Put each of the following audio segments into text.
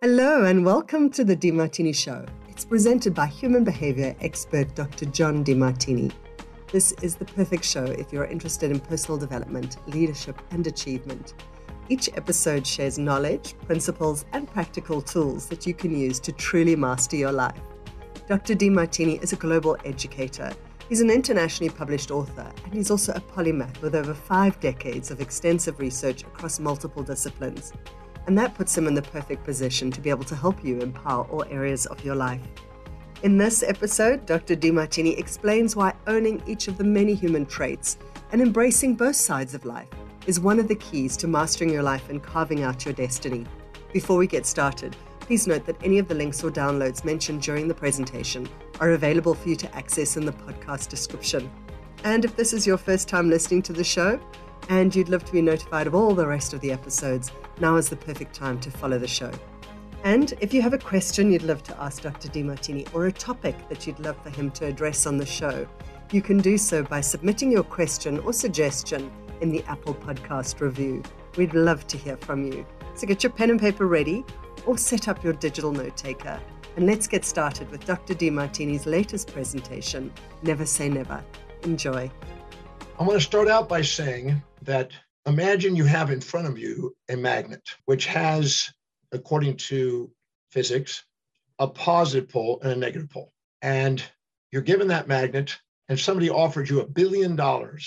Hello and welcome to the Demartini Show. It's presented by human behavior expert Dr. John Demartini. This is the perfect show if you're interested in personal development, leadership, and achievement. Each episode shares knowledge, principles, and practical tools that you can use to truly master your life. Dr. Demartini is a global educator. He's an internationally published author, and he's also a polymath with over 5 decades of extensive research across multiple disciplines. And that puts him in the perfect position to be able to help you empower all areas of your life. In this episode, Dr. Demartini explains why owning each of the many human traits and embracing both sides of life is one of the keys to mastering your life and carving out your destiny. Before we get started, please note that any of the links or downloads mentioned during the presentation are available for you to access in the podcast description. And if this is your first time listening to the show, and you'd love to be notified of all the rest of the episodes, now is the perfect time to follow the show. And if you have a question you'd love to ask Dr. Demartini or a topic that you'd love for him to address on the show, you can do so by submitting your question or suggestion in the Apple Podcast review. We'd love to hear from you. So get your pen and paper ready or set up your digital note taker. And let's get started with Dr. Demartini's latest presentation, Never Say Never. Enjoy. I want to start out by saying that imagine you have in front of you a magnet, which has, according to physics, a positive pole and a negative pole. And you're given that magnet, and somebody offered you $1 billion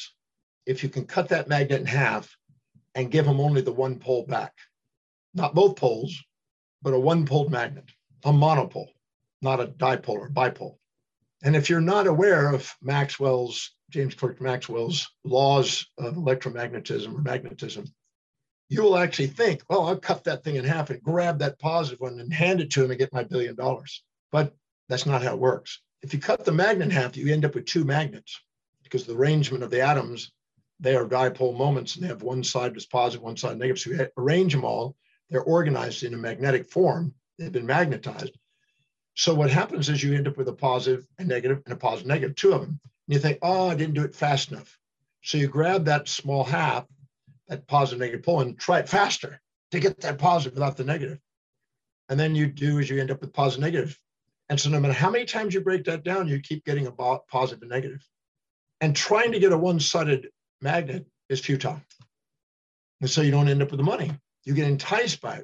if you can cut that magnet in half and give them only the one pole back. Not both poles, but a one-pole magnet, a monopole, not a dipole or bipole. And if you're not aware of James Clerk Maxwell's laws of electromagnetism or magnetism, you will actually think, oh, I'll cut that thing in half and grab that positive one and hand it to him and get my $1 billion. But that's not how it works. If you cut the magnet in half, you end up with 2 magnets because the arrangement of the atoms, they are dipole moments and they have one side that's positive, one side negative. So you arrange them all. They're organized in a magnetic form. They've been magnetized. So what happens is you end up with a positive and negative and a positive negative, 2 of them. And you think, oh, I didn't do it fast enough. So you grab that small half, that positive negative pole, and try it faster to get that positive without the negative. And then you end up with positive negative. And so no matter how many times you break that down, you keep getting a positive and negative. And trying to get a one-sided magnet is futile. And so you don't end up with the money. You get enticed by it.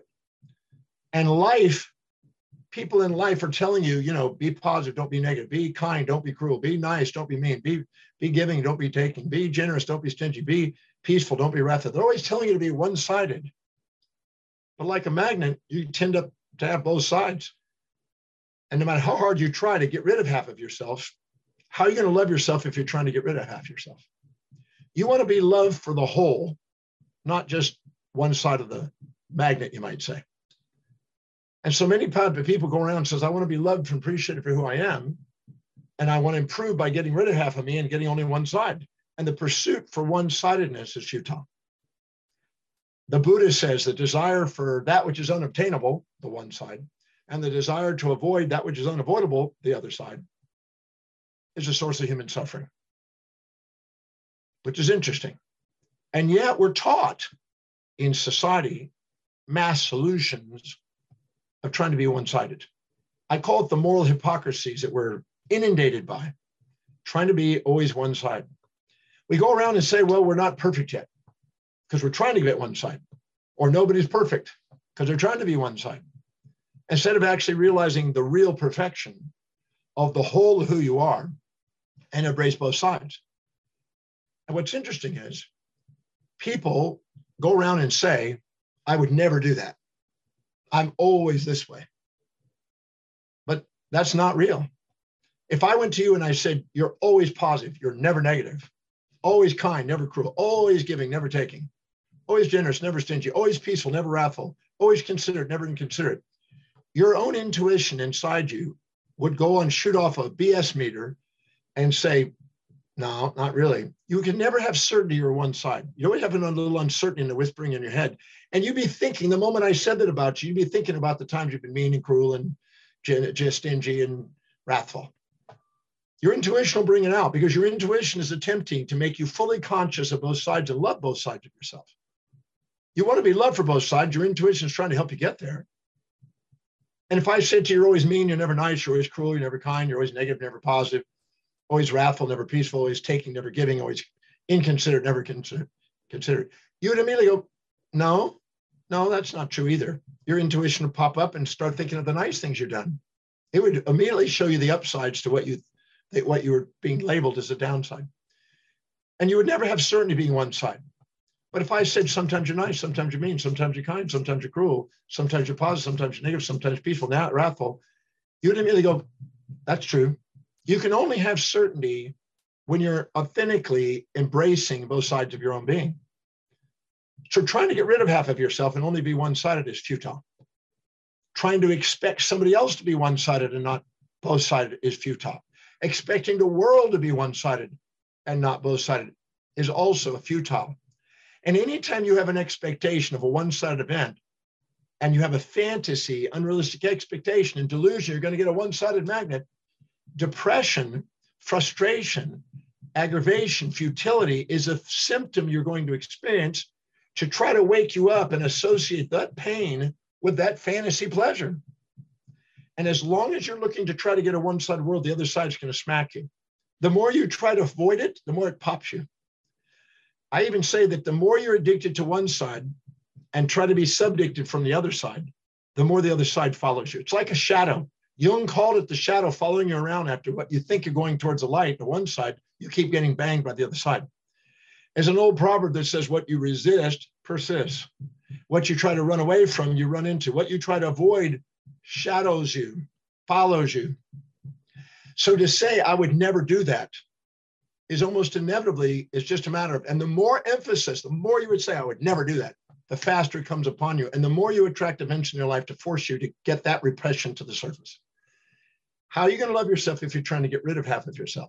And people in life are telling you, be positive, don't be negative, be kind, don't be cruel, be nice, don't be mean, be giving, don't be taking, be generous, don't be stingy, be peaceful, don't be wrathful. They're always telling you to be one-sided. But like a magnet, you tend to have both sides. And no matter how hard you try to get rid of half of yourself, how are you going to love yourself if you're trying to get rid of half yourself? You want to be loved for the whole, not just one side of the magnet, you might say. And so many people go around and says, I want to be loved and appreciated for who I am. And I want to improve by getting rid of half of me and getting only one side. And the pursuit for one-sidedness is futile. The Buddha says the desire for that which is unobtainable, the one side, and the desire to avoid that which is unavoidable, the other side, is a source of human suffering, which is interesting. And yet we're taught in society mass solutions of trying to be one-sided. I call it the moral hypocrisies that we're inundated by, trying to be always one side. We go around and say, well, we're not perfect yet because we're trying to get one side, or nobody's perfect because they're trying to be one side, instead of actually realizing the real perfection of the whole of who you are and embrace both sides. And what's interesting is people go around and say, I would never do that. I'm always this way. But that's not real. If I went to you and I said, you're always positive, you're never negative, always kind, never cruel, always giving, never taking, always generous, never stingy, always peaceful, never wrathful, always considerate, never inconsiderate, your own intuition inside you would go and shoot off a BS meter and say, no, not really. You can never have certainty or one side. You always have a little uncertainty in the whispering in your head. And you'd be thinking, the moment I said that about you, you'd be thinking about the times you've been mean and cruel and just stingy and wrathful. Your intuition will bring it out because your intuition is attempting to make you fully conscious of both sides and love both sides of yourself. You want to be loved for both sides. Your intuition is trying to help you get there. And if I said to you, you're always mean, you're never nice, you're always cruel, you're never kind, you're always negative, never positive, always wrathful, never peaceful, always taking, never giving, always inconsiderate, never considerate, you would immediately go, no, that's not true either. Your intuition would pop up and start thinking of the nice things you've done. It would immediately show you the upsides to what you were being labeled as a downside. And you would never have certainty being one side. But if I said, sometimes you're nice, sometimes you're mean, sometimes you're kind, sometimes you're cruel, sometimes you're positive, sometimes you're negative, sometimes peaceful, now wrathful, you would immediately go, that's true. You can only have certainty when you're authentically embracing both sides of your own being. So trying to get rid of half of yourself and only be one-sided is futile. Trying to expect somebody else to be one-sided and not both-sided is futile. Expecting the world to be one-sided and not both-sided is also futile. And anytime you have an expectation of a one-sided event and you have a fantasy, unrealistic expectation and delusion, you're going to get a one-sided magnet. Depression, frustration, aggravation, futility is a symptom you're going to experience to try to wake you up and associate that pain with that fantasy pleasure. And as long as you're looking to try to get a one-sided world, the other side's going to smack you. The more you try to avoid it, the more it pops you. I even say that the more you're addicted to one side and try to be subjected from the other side, the more the other side follows you. It's like a shadow. Jung called it the shadow following you around after what you think you're going towards the light, the one side, you keep getting banged by the other side. There's an old proverb that says, what you resist persists. What you try to run away from, you run into. What you try to avoid shadows you, follows you. So to say, I would never do that is almost inevitably, it's just a matter of, and the more emphasis, the more you would say, I would never do that, the faster it comes upon you. And the more you attract events in your life to force you to get that repression to the surface. How are you going to love yourself if you're trying to get rid of half of yourself?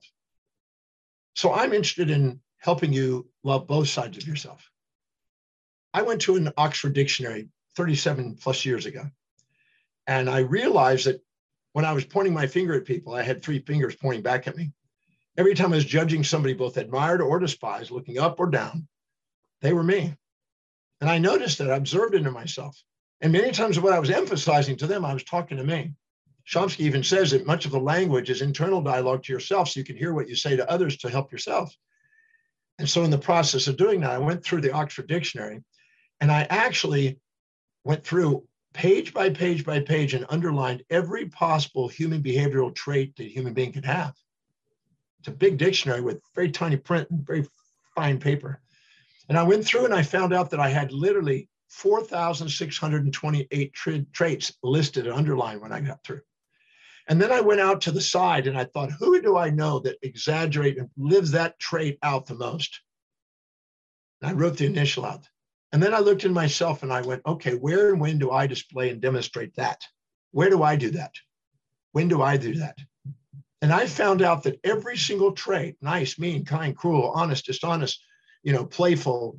So I'm interested in helping you love both sides of yourself. I went to an Oxford dictionary 37 plus years ago. And I realized that when I was pointing my finger at people, I had three fingers pointing back at me. Every time I was judging somebody both admired or despised, looking up or down, they were me. And I noticed that, I observed it in myself. And many times what I was emphasizing to them, I was talking to me. Chomsky even says that much of the language is internal dialogue to yourself, so you can hear what you say to others to help yourself. And so in the process of doing that, I went through the Oxford Dictionary, and I actually went through page by page by page and underlined every possible human behavioral trait that a human being could have. It's a big dictionary with very tiny print and very fine paper. And I went through and I found out that I had literally 4,628 traits listed and underlined when I got through. And then I went out to the side and I thought, who do I know that exaggerates and lives that trait out the most? And I wrote the initial out. And then I looked in myself and I went, okay, where and when do I display and demonstrate that? Where do I do that? When do I do that? And I found out that every single trait, nice, mean, kind, cruel, honest, dishonest, playful,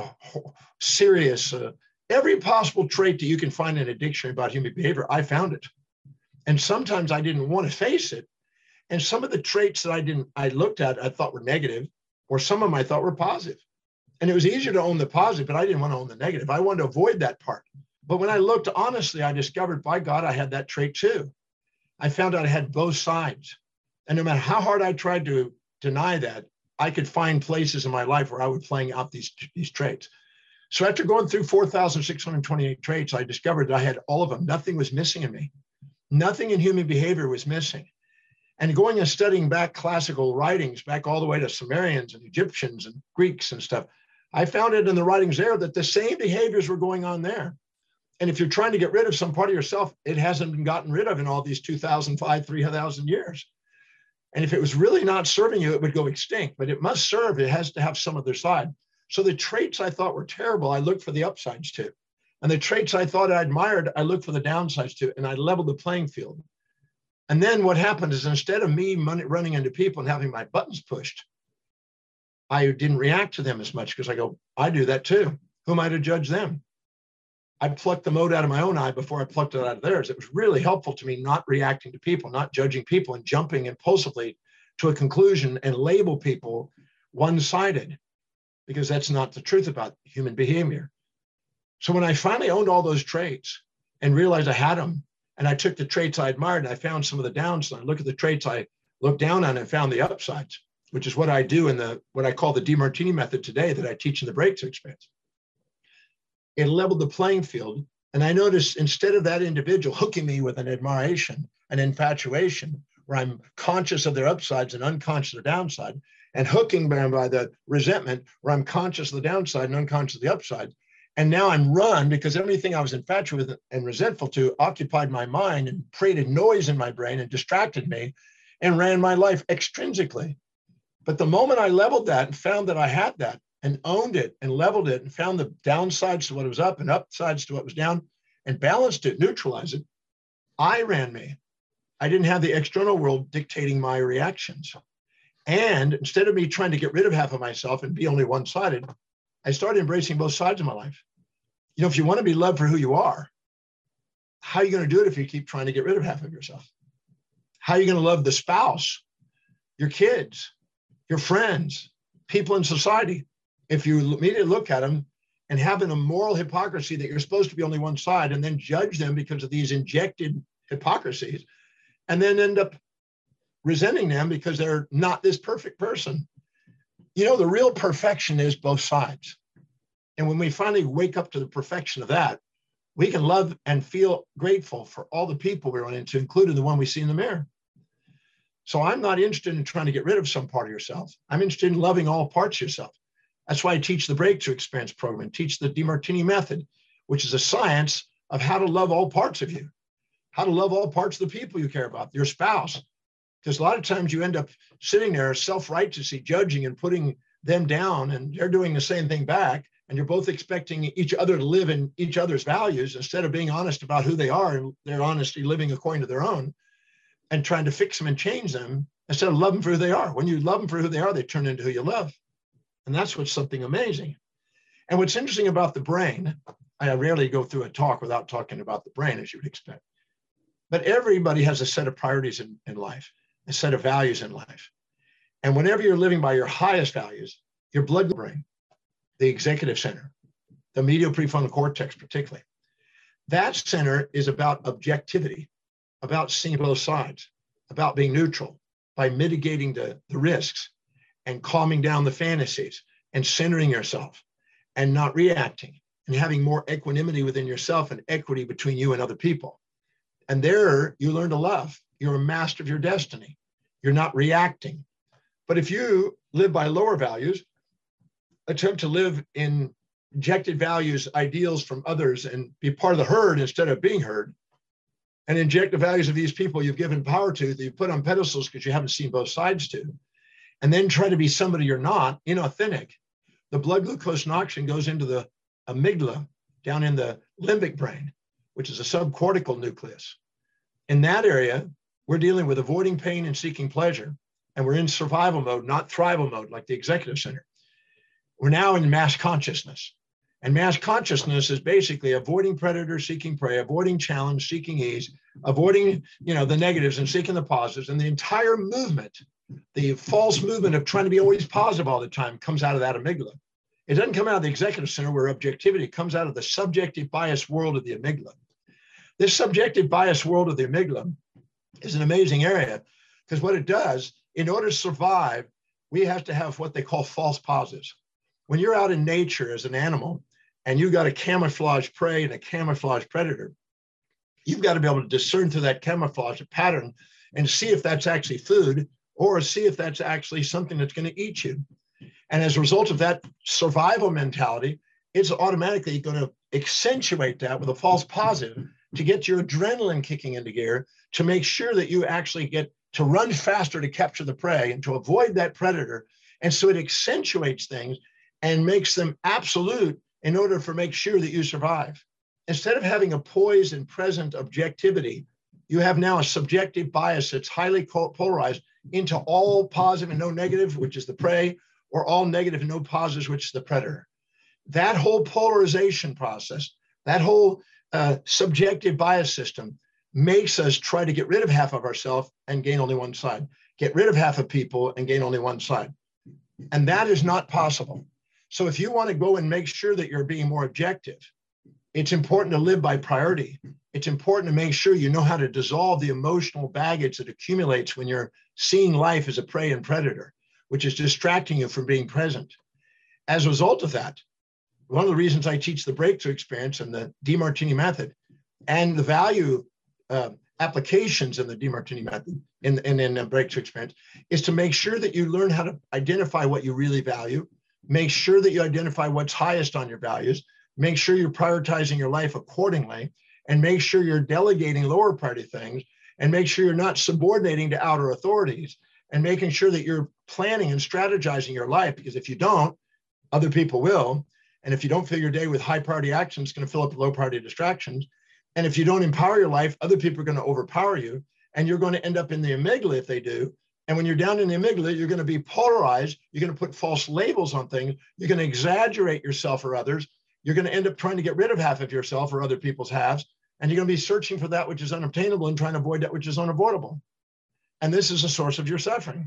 serious, every possible trait that you can find in a dictionary about human behavior, I found it. And sometimes I didn't want to face it. And some of the traits that I looked at, I thought were negative, or some of them I thought were positive. And it was easier to own the positive, but I didn't want to own the negative. I wanted to avoid that part. But when I looked honestly, I discovered, by God, I had that trait too. I found out I had both sides. And no matter how hard I tried to deny that, I could find places in my life where I was playing out these traits. So after going through 4,628 traits, I discovered that I had all of them. Nothing was missing in me. Nothing in human behavior was missing. And going and studying back classical writings, back all the way to Sumerians and Egyptians and Greeks and stuff, I found it in the writings there that the same behaviors were going on there. And if you're trying to get rid of some part of yourself, it hasn't been gotten rid of in all these 2,005, 3,000 years. And if it was really not serving you, it would go extinct, but it must serve. It has to have some other side. So the traits I thought were terrible, I looked for the upsides too. And the traits I thought I admired, I looked for the downsides too. And I leveled the playing field. And then what happened is, instead of me running into people and having my buttons pushed, I didn't react to them as much, because I go, I do that too. Who am I to judge them? I plucked the mote out of my own eye before I plucked it out of theirs. It was really helpful to me not reacting to people, not judging people, and jumping impulsively to a conclusion and label people one-sided, because that's not the truth about human behavior. So when I finally owned all those traits and realized I had them, And I took the traits I admired and I found some of the downsides. Look at the traits I looked down on and found the upsides, which is what I do in what I call the DeMartini method today that I teach in the Breakthrough Experience. It leveled the playing field. And I noticed instead of that individual hooking me with an admiration, an infatuation, where I'm conscious of their upsides and unconscious of their downside, and hooking them by the resentment, where I'm conscious of the downside and unconscious of the upside. And now I'm run because everything I was infatuated with and resentful to occupied my mind and created noise in my brain and distracted me and ran my life extrinsically. But the moment I leveled that and found that I had that and owned it and leveled it and found the downsides to what was up and upsides to what was down and balanced it, neutralized it, I ran me. I didn't have the external world dictating my reactions. And instead of me trying to get rid of half of myself and be only one-sided, I started embracing both sides of my life. You know, if you want to be loved for who you are, how are you going to do it if you keep trying to get rid of half of yourself? How are you going to love the spouse, your kids, your friends, people in society, if you immediately look at them and have a moral hypocrisy that you're supposed to be only one side and then judge them because of these injected hypocrisies and then end up resenting them because they're not this perfect person? You know, the real perfection is both sides. And when we finally wake up to the perfection of that, we can love and feel grateful for all the people we run into, including the one we see in the mirror. So I'm not interested in trying to get rid of some part of yourself. I'm interested in loving all parts of yourself. That's why I teach the Breakthrough Experience program and teach the DeMartini method, which is a science of how to love all parts of you, how to love all parts of the people you care about, your spouse. Because a lot of times you end up sitting there self-righteously judging and putting them down, and they're doing the same thing back. And you're both expecting each other to live in each other's values instead of being honest about who they are and their honesty living according to their own and trying to fix them and change them instead of loving for who they are. When you love them for who they are, they turn into who you love. And that's what's something amazing. And what's interesting about the brain, I rarely go through a talk without talking about the brain, as you would expect. But everybody has a set of priorities in life, a set of values in life. And whenever you're living by your highest values, your blood brain, the executive center, the medial prefrontal cortex particularly, that center is about objectivity, about seeing both sides, about being neutral, by mitigating the risks and calming down the fantasies and centering yourself and not reacting and having more equanimity within yourself and equity between you and other people. And there you learn to love. You're a master of your destiny. You're not reacting. But if you live by lower values, attempt to live in injected values, ideals from others, and be part of the herd instead of being heard, and inject the values of these people you've given power to, that you put on pedestals because you haven't seen both sides to, and then try to be somebody you're not, inauthentic, the blood glucose and oxygen goes into the amygdala, down in the limbic brain, which is a subcortical nucleus. In that area, we're dealing with avoiding pain and seeking pleasure, and we're in survival mode, not thrival mode, like the executive center. We're now in mass consciousness. And mass consciousness is basically avoiding predator, seeking prey, avoiding challenge, seeking ease, avoiding, the negatives and seeking the positives. And the entire movement, the false movement of trying to be always positive all the time, comes out of that amygdala. It doesn't come out of the executive center where objectivity comes out of the subjective bias world of the amygdala. This subjective bias world of the amygdala is an amazing area because what it does, in order to survive, we have to have what they call false positives. When you're out in nature as an animal and you've got a camouflage prey and a camouflage predator, you've got to be able to discern through that camouflage pattern and see if that's actually food or see if that's actually something that's going to eat you. And as a result of that survival mentality, it's automatically going to accentuate that with a false positive to get your adrenaline kicking into gear to make sure that you actually get to run faster to capture the prey and to avoid that predator. And so it accentuates things and makes them absolute in order to make sure that you survive. Instead of having a poised and present objectivity, you have now a subjective bias that's highly polarized into all positive and no negative, which is the prey, or all negative and no positives, which is the predator. That whole polarization process, that whole subjective bias system makes us try to get rid of half of ourselves and gain only one side, get rid of half of people and gain only one side. And that is not possible. So if you want to go and make sure that you're being more objective, It's important to live by priority. It's important to make sure you know how to dissolve the emotional baggage that accumulates when you're seeing life as a prey and predator, which is distracting you from being present. As a result of that, one of the reasons I teach the breakthrough experience and the Demartini method and the value applications in the Demartini method in the breakthrough experience is to make sure that you learn how to identify what you really value, make sure that you identify what's highest on your values, make sure you're prioritizing your life accordingly, and make sure you're delegating lower priority things, and make sure you're not subordinating to outer authorities, and making sure that you're planning and strategizing your life, because if you don't, other people will. And if you don't fill your day with high priority actions, it's going to fill up with low priority distractions. And if you don't empower your life, other people are going to overpower you, and you're going to end up in the amygdala if they do. And when you're down in the amygdala, you're going to be polarized. You're going to put false labels on things. You're going to exaggerate yourself or others. You're going to end up trying to get rid of half of yourself or other people's halves. And you're going to be searching for that which is unobtainable and trying to avoid that which is unavoidable. And this is a source of your suffering.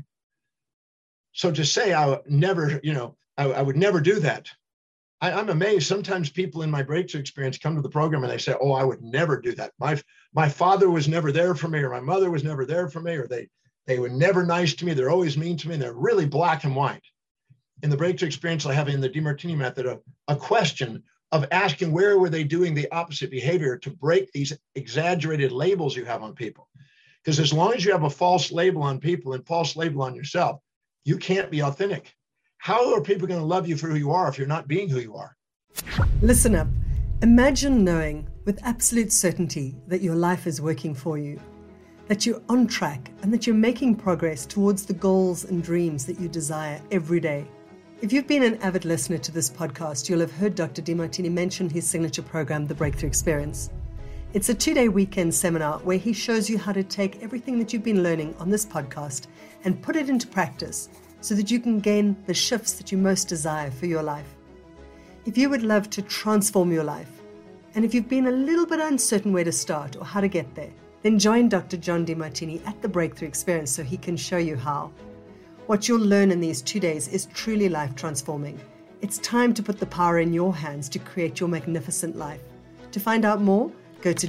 So to say I would never, I would never do that. I'm amazed. Sometimes people in my breakthrough experience come to the program and they say, oh, I would never do that. My father was never there for me, or my mother was never there for me, or they were never nice to me. They're always mean to me. And they're really black and white. In the breakthrough experience I have in the Demartini method, a question of asking where were they doing the opposite behavior to break these exaggerated labels you have on people. Because as long as you have a false label on people and false label on yourself, you can't be authentic. How are people going to love you for who you are if you're not being who you are? Listen up. Imagine knowing with absolute certainty that your life is working for you, that you're on track, and that you're making progress towards the goals and dreams that you desire every day. If you've been an avid listener to this podcast, you'll have heard Dr. Demartini mention his signature program, The Breakthrough Experience. It's a 2-day weekend seminar where he shows you how to take everything that you've been learning on this podcast and put it into practice so that you can gain the shifts that you most desire for your life. If you would love to transform your life, and if you've been a little bit uncertain where to start or how to get there, then join Dr. John Demartini at The Breakthrough Experience so he can show you how. What you'll learn in these 2 days is truly life transforming. It's time to put the power in your hands to create your magnificent life. To find out more, go to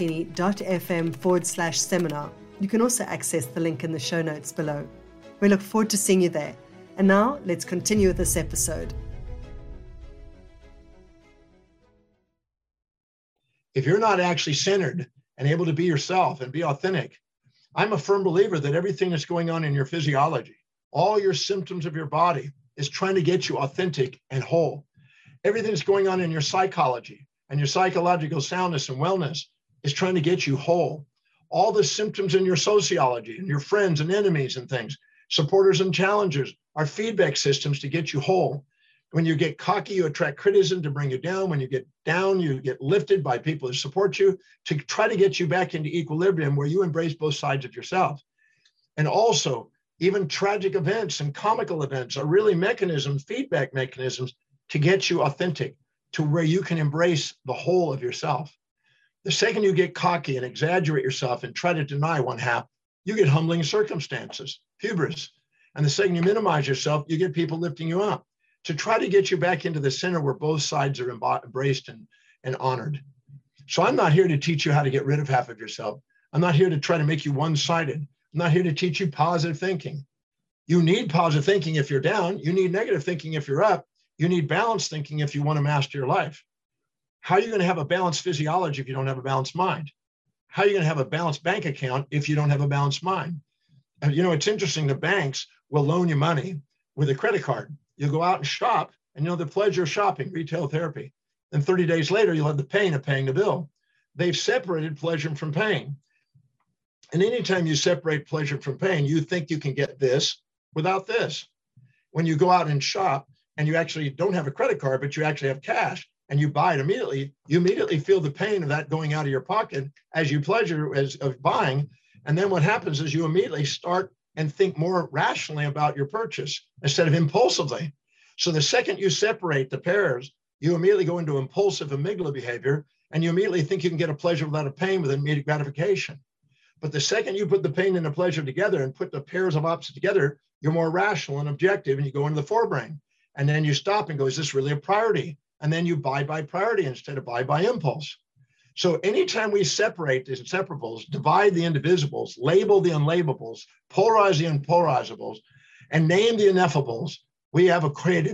demartini.fm/seminar. You can also access the link in the show notes below. We look forward to seeing you there. And now, let's continue with this episode. If you're not actually centered and able to be yourself and be authentic, I'm a firm believer that everything that's going on in your physiology, all your symptoms of your body, is trying to get you authentic and whole. Everything that's going on in your psychology and your psychological soundness and wellness is trying to get you whole. All the symptoms in your sociology and your friends and enemies and things, supporters and challengers, are feedback systems to get you whole. When you get cocky, you attract criticism to bring you down. When you get down, you get lifted by people who support you to try to get you back into equilibrium where you embrace both sides of yourself. And also, even tragic events and comical events are really mechanisms, feedback mechanisms, to get you authentic, to where you can embrace the whole of yourself. The second you get cocky and exaggerate yourself and try to deny one half, you get humbling circumstances, hubris. And the second you minimize yourself, you get people lifting you up to try to get you back into the center where both sides are embraced and honored. So I'm not here to teach you how to get rid of half of yourself. I'm not here to try to make you one-sided. I'm not here to teach you positive thinking. You need positive thinking if you're down. You need negative thinking if you're up. You need balanced thinking if you want to master your life. How are you going to have a balanced physiology if you don't have a balanced mind? How are you going to have a balanced bank account if you don't have a balanced mind? It's interesting. The banks will loan you money with a credit card. You'll go out and shop, and the pleasure of shopping, retail therapy. Then 30 days later, you'll have the pain of paying the bill. They've separated pleasure from pain. And anytime you separate pleasure from pain, you think you can get this without this. When you go out and shop and you actually don't have a credit card, but you actually have cash and you buy it immediately, you immediately feel the pain of that going out of your pocket as you pleasure of buying. And then what happens is you immediately start and think more rationally about your purchase instead of impulsively. So the second you separate the pairs, you immediately go into impulsive amygdala behavior, and you immediately think you can get a pleasure without a pain with immediate gratification. But the second you put the pain and the pleasure together and put the pairs of opposites together, you're more rational and objective, and you go into the forebrain. And then you stop and go, is this really a priority? and then you buy by priority instead of buy by impulse. So anytime we separate the inseparables, divide the indivisibles, label the unlabellables, polarize the unpolarizables, and name the ineffables, we have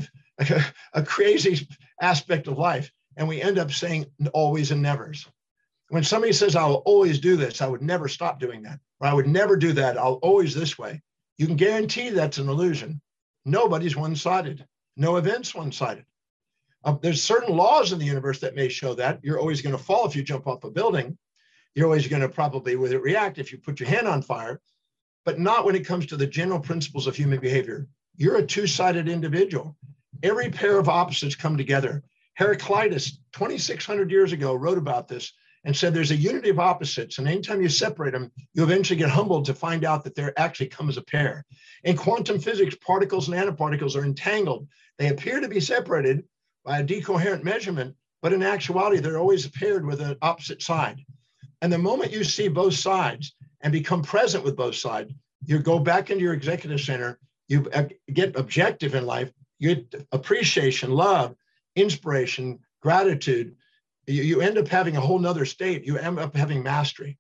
a crazy aspect of life. And we end up saying always and nevers. When somebody says, I'll always do this, I would never stop doing that, or I would never do that, I'll always this way. You can guarantee that's an illusion. Nobody's one-sided. No event's one-sided. There's certain laws in the universe that may show that. You're always going to fall if you jump off a building. You're always going to probably react if you put your hand on fire, but not when it comes to the general principles of human behavior. You're a two-sided individual. Every pair of opposites come together. Heraclitus, 2,600 years ago, wrote about this and said there's a unity of opposites. And anytime you separate them, you eventually get humbled to find out that they actually come as a pair. In quantum physics, particles and nanoparticles are entangled. They appear to be separated by a decoherent measurement, but in actuality, they're always paired with an opposite side. And the moment you see both sides and become present with both sides, you go back into your executive center, you get objective in life, you get appreciation, love, inspiration, gratitude. You end up having a whole nother state. You end up having mastery.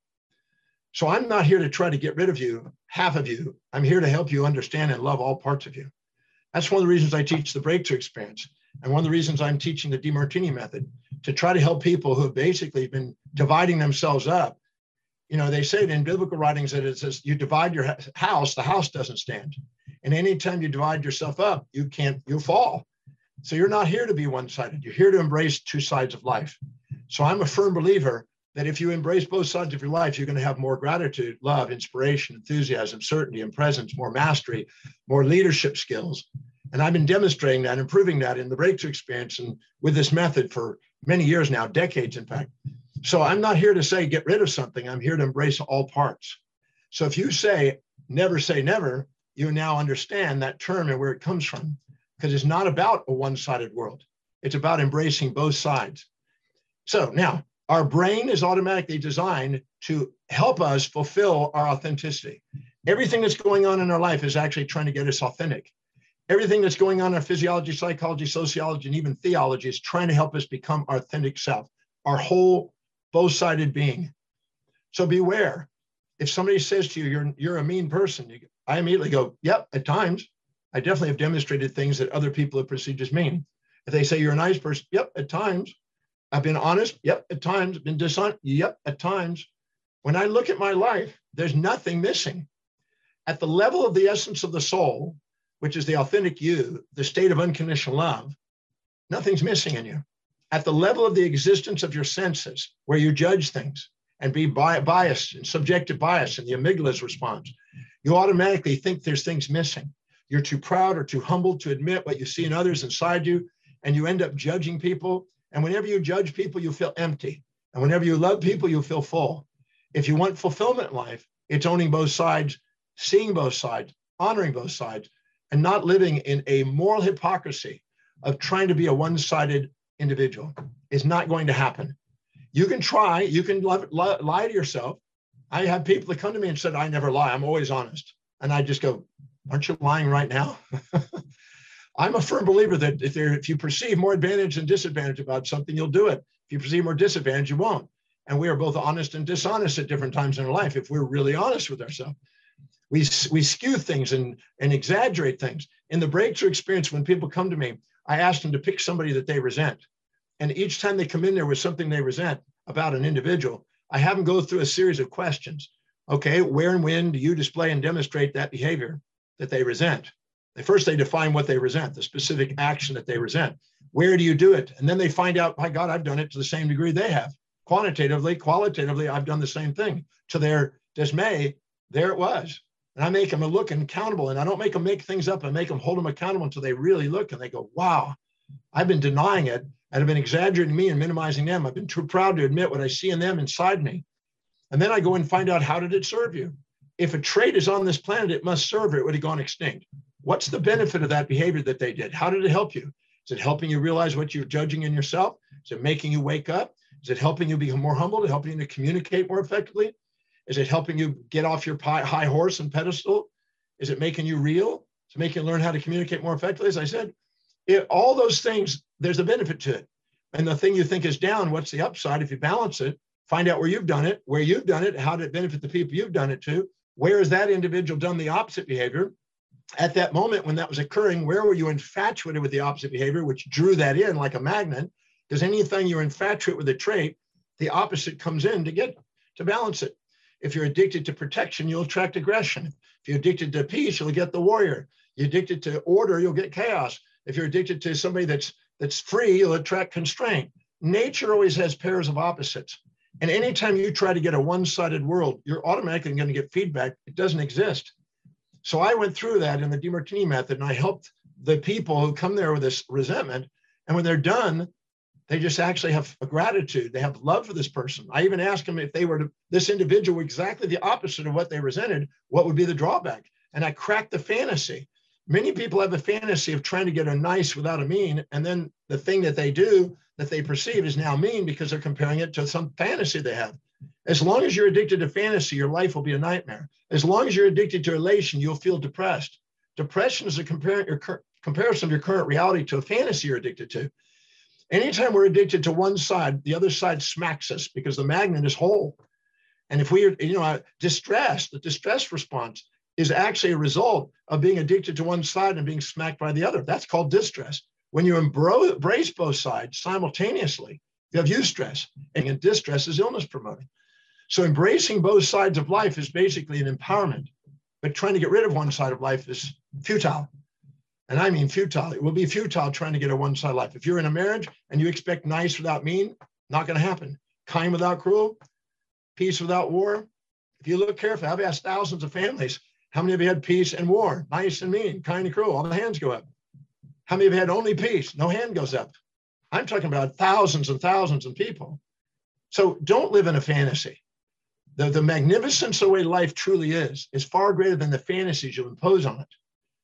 So I'm not here to try to get rid of you, half of you. I'm here to help you understand and love all parts of you. That's one of the reasons I teach the breakthrough experience. And one of the reasons I'm teaching the DeMartini method, to try to help people who have basically been dividing themselves up. You know, they say in biblical writings that it says you divide your house, the house doesn't stand. And anytime you divide yourself up, you fall. So you're not here to be one-sided. You're here to embrace two sides of life. So I'm a firm believer that if you embrace both sides of your life, you're going to have more gratitude, love, inspiration, enthusiasm, certainty, and presence, more mastery, more leadership skills. And I've been demonstrating that and proving that in the breakthrough experience and with this method for many years now, decades, in fact. So I'm not here to say get rid of something. I'm here to embrace all parts. So if you say never, you now understand that term and where it comes from, because it's not about a one-sided world. It's about embracing both sides. So now our brain is automatically designed to help us fulfill our authenticity. Everything that's going on in our life is actually trying to get us authentic. Everything that's going on in our physiology, psychology, sociology, and even theology is trying to help us become our authentic self, our whole both-sided being. So beware. If somebody says to you, you're a mean person, I immediately go, yep, at times. I definitely have demonstrated things that other people have perceived as mean. If they say you're a nice person, yep, at times. I've been honest, yep, at times. Been dishonest, yep, at times. When I look at my life, there's nothing missing. At the level of the essence of the soul, which is the authentic you, the state of unconditional love, nothing's missing in you. At the level of the existence of your senses, where you judge things and be biased and subjective bias and the amygdala's response, you automatically think there's things missing. You're too proud or too humble to admit what you see in others inside you, and you end up judging people. And whenever you judge people, you feel empty. And whenever you love people, you feel full. If you want fulfillment in life, it's owning both sides, seeing both sides, honoring both sides, and not living in a moral hypocrisy of trying to be a one-sided individual. Is not going to happen. You can try, you can lie to yourself. I have people that come to me and said, I never lie, I'm always honest. And I just go, aren't you lying right now? I'm a firm believer that if you perceive more advantage than disadvantage about something, you'll do it. If you perceive more disadvantage, you won't. And we are both honest and dishonest at different times in our life if we're really honest with ourselves. We skew things and exaggerate things. In the breakthrough experience, when people come to me, I ask them to pick somebody that they resent. And each time they come in there with something they resent about an individual, I have them go through a series of questions. Okay, where and when do you display and demonstrate that behavior that they resent? First, they define what they resent, the specific action that they resent. Where do you do it? And then they find out, my God, I've done it to the same degree they have. Quantitatively, qualitatively, I've done the same thing. To their dismay, there it was. And I make them look accountable, and I don't make them make things up. I make them hold them accountable until they really look and they go, wow, I've been denying it. And I've been exaggerating me and minimizing them. I've been too proud to admit what I see in them inside me. And then I go and find out, how did it serve you? If a trait is on this planet, it must serve or it would have gone extinct. What's the benefit of that behavior that they did? How did it help you? Is it helping you realize what you're judging in yourself? Is it making you wake up? Is it helping you become more humble, to helping you to communicate more effectively? Is it helping you get off your high horse and pedestal? Is it making you real? Is it making you learn how to communicate more effectively? As I said, all those things, there's a benefit to it. And the thing you think is down, what's the upside? If you balance it, find out where you've done it, how did it benefit the people you've done it to? Where has that individual done the opposite behavior? At that moment when that was occurring, where were you infatuated with the opposite behavior, which drew that in like a magnet? Because anything you're infatuated with a trait, the opposite comes in to balance it. If you're addicted to protection, you'll attract aggression. If you're addicted to peace, you'll get the warrior. You're addicted to order, you'll get chaos. If you're addicted to somebody that's free, you'll attract constraint. Nature always has pairs of opposites. And anytime you try to get a one-sided world, you're automatically going to get feedback. It doesn't exist. So I went through that in the Demartini method, and I helped the people who come there with this resentment. And when they're done, they just actually have a gratitude. They have love for this person. I even asked them if they were this individual exactly the opposite of what they resented, what would be the drawback? And I cracked the fantasy. Many people have a fantasy of trying to get a nice without a mean, and then the thing that they do that they perceive is now mean because they're comparing it to some fantasy they have. As long as you're addicted to fantasy, your life will be a nightmare. As long as you're addicted to elation, you'll feel depressed. Depression is a comparison of your current reality to a fantasy you're addicted to. Anytime we're addicted to one side, the other side smacks us because the magnet is whole. And if we are, the distress response is actually a result of being addicted to one side and being smacked by the other. That's called distress. When you embrace both sides simultaneously, you have eustress, and distress is illness promoting. So embracing both sides of life is basically an empowerment, but trying to get rid of one side of life is futile. And I mean futile. It will be futile trying to get a one-side life. If you're in a marriage and you expect nice without mean, not going to happen. Kind without cruel, peace without war. If you look carefully, I've asked thousands of families, how many of you had peace and war, nice and mean, kind and cruel? All the hands go up. How many of you had only peace? No hand goes up. I'm talking about thousands and thousands of people. So don't live in a fantasy. The magnificence of the way life truly is far greater than the fantasies you impose on it.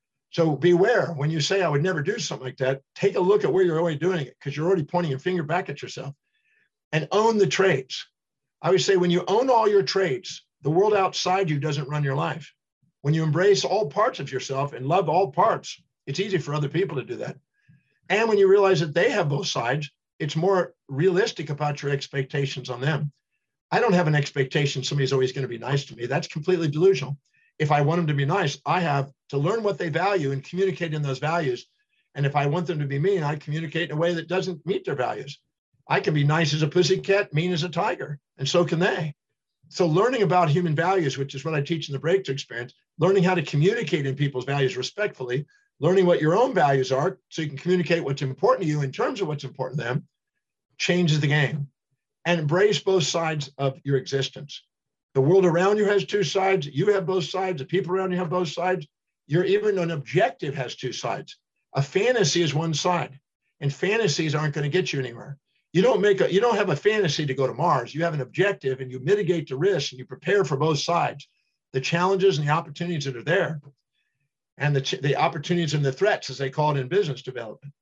So beware when you say, I would never do something like that, take a look at where you're already doing it because you're already pointing your finger back at yourself, and own the traits. I would say when you own all your traits, the world outside you doesn't run your life. When you embrace all parts of yourself and love all parts, it's easy for other people to do that. And when you realize that they have both sides, it's more realistic about your expectations on them. I don't have an expectation somebody's always going to be nice to me. That's completely delusional. If I want them to be nice, I have to learn what they value and communicate in those values. And if I want them to be mean, I communicate in a way that doesn't meet their values. I can be nice as a pussycat, mean as a tiger, and so can they. So learning about human values, which is what I teach in the Breakthrough Experience, learning how to communicate in people's values respectfully, learning what your own values are so you can communicate what's important to you in terms of what's important to them, changes the game. And embrace both sides of your existence. The world around you has two sides. You have both sides. The people around you have both sides. Even an objective has two sides. A fantasy is one side, and fantasies aren't going to get you anywhere. You don't have a fantasy to go to Mars. You have an objective, and you mitigate the risks, and you prepare for both sides, the challenges and the opportunities that are there, and the opportunities and the threats, as they call it in business development.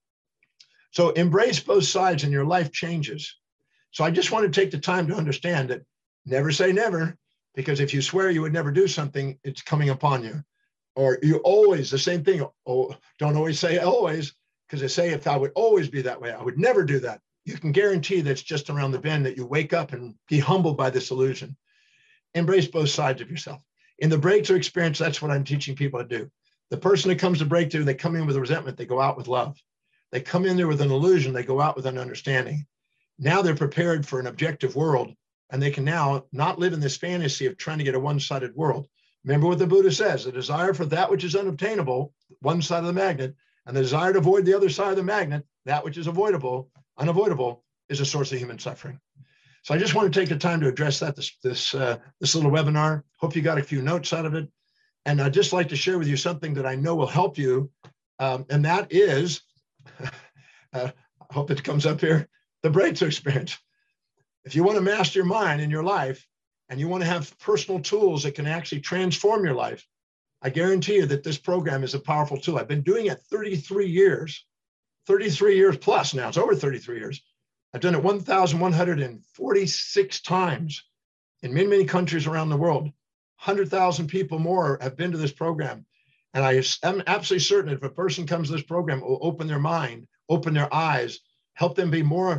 So embrace both sides, and your life changes. So I just want to take the time to understand that never say never, because if you swear you would never do something, it's coming upon you. Or you always, the same thing, don't always say always, because they say if I would always be that way, I would never do that. You can guarantee that's just around the bend that you wake up and be humbled by this illusion. Embrace both sides of yourself. In the Breakthrough Experience, that's what I'm teaching people to do. The person that comes to Breakthrough, they come in with resentment, they go out with love. They come in there with an illusion, they go out with an understanding. Now they're prepared for an objective world, and they can now not live in this fantasy of trying to get a one-sided world. Remember what the Buddha says, the desire for that which is unobtainable, one side of the magnet, and the desire to avoid the other side of the magnet, that which is unavoidable, is a source of human suffering. So I just want to take the time to address that this little webinar. Hope you got a few notes out of it. And I'd just like to share with you something that I know will help you, and that is, I hope it comes up here, the Breakthrough Experience. If you want to master your mind in your life, and you want to have personal tools that can actually transform your life, I guarantee you that this program is a powerful tool. I've been doing it 33 years plus now. It's over 33 years. I've done it 1,146 times in many, many countries around the world. 100,000 people more have been to this program. And I am absolutely certain if a person comes to this program, it will open their mind, open their eyes, help them be more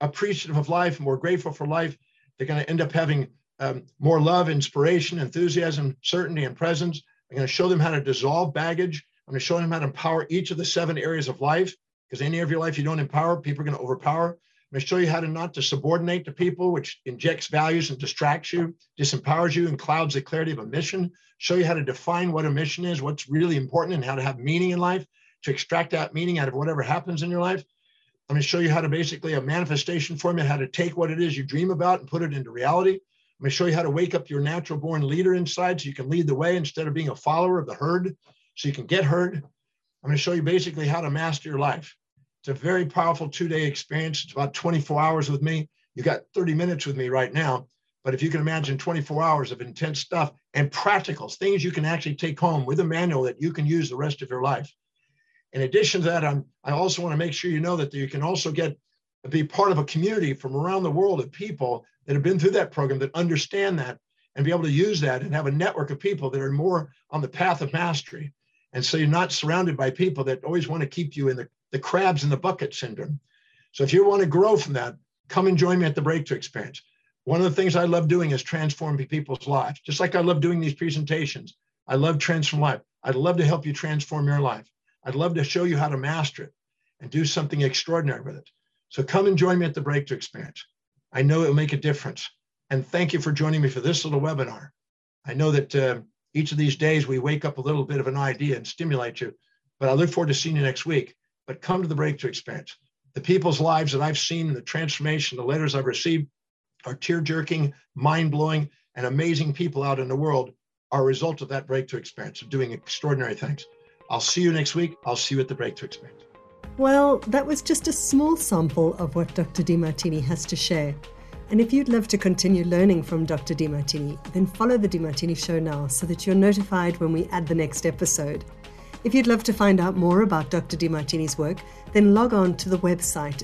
appreciative of life, more grateful for life. They're going to end up having more love, inspiration, enthusiasm, certainty, and presence. I'm going to show them how to dissolve baggage. I'm going to show them how to empower each of the 7 areas of life, because any area of your life you don't empower, people are going to overpower. I'm going to show you how to not to subordinate to people, which injects values and distracts you, disempowers you, and clouds the clarity of a mission. Show you how to define what a mission is, what's really important, and how to have meaning in life, to extract that meaning out of whatever happens in your life. I'm going to show you how to basically a manifestation formula, how to take what it is you dream about and put it into reality. I'm going to show you how to wake up your natural born leader inside so you can lead the way instead of being a follower of the herd, so you can get heard. I'm going to show you basically how to master your life. It's a very powerful 2-day experience. It's about 24 hours with me. You got 30 minutes with me right now. But if you can imagine 24 hours of intense stuff and practicals, things you can actually take home with a manual that you can use the rest of your life. In addition to that, I also want to make sure you know that you can also be part of a community from around the world of people that have been through that program, that understand that, and be able to use that and have a network of people that are more on the path of mastery. And so you're not surrounded by people that always want to keep you in the crabs in the bucket syndrome. So if you want to grow from that, come and join me at the Breakthrough Experience. One of the things I love doing is transforming people's lives. Just like I love doing these presentations, I love Transform Life. I'd love to help you transform your life. I'd love to show you how to master it and do something extraordinary with it. So come and join me at the Breakthrough Experience. I know it will make a difference. And thank you for joining me for this little webinar. I know that each of these days we wake up a little bit of an idea and stimulate you, but I look forward to seeing you next week. But come to the Breakthrough Experience. The people's lives that I've seen and the transformation, the letters I've received are tear-jerking, mind-blowing, and amazing people out in the world are a result of that Breakthrough Experience, of doing extraordinary things. I'll see you next week. I'll see you at the Breakthrough Experience. Well, that was just a small sample of what Dr. Demartini has to share. And if you'd love to continue learning from Dr. Demartini, then follow The Demartini Show now so that you're notified when we add the next episode. If you'd love to find out more about Dr. Demartini's work, then log on to the website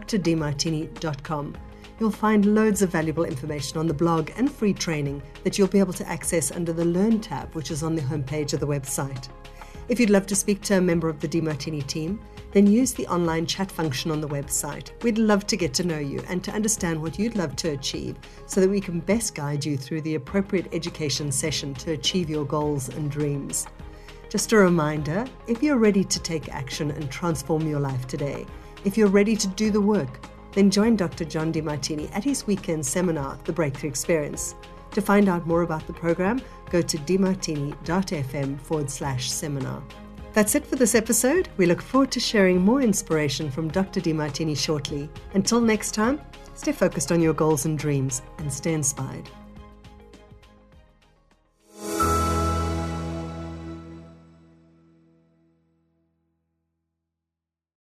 drdemartini.com. You'll find loads of valuable information on the blog and free training that you'll be able to access under the Learn tab, which is on the homepage of the website. If you'd love to speak to a member of the Demartini team, then use the online chat function on the website. We'd love to get to know you and to understand what you'd love to achieve so that we can best guide you through the appropriate education session to achieve your goals and dreams. Just a reminder, if you're ready to take action and transform your life today, if you're ready to do the work, then join Dr. John Demartini at his weekend seminar, The Breakthrough Experience. To find out more about the program, go to demartini.fm/seminar. That's it for this episode. We look forward to sharing more inspiration from Dr. Demartini shortly. Until next time, stay focused on your goals and dreams and stay inspired.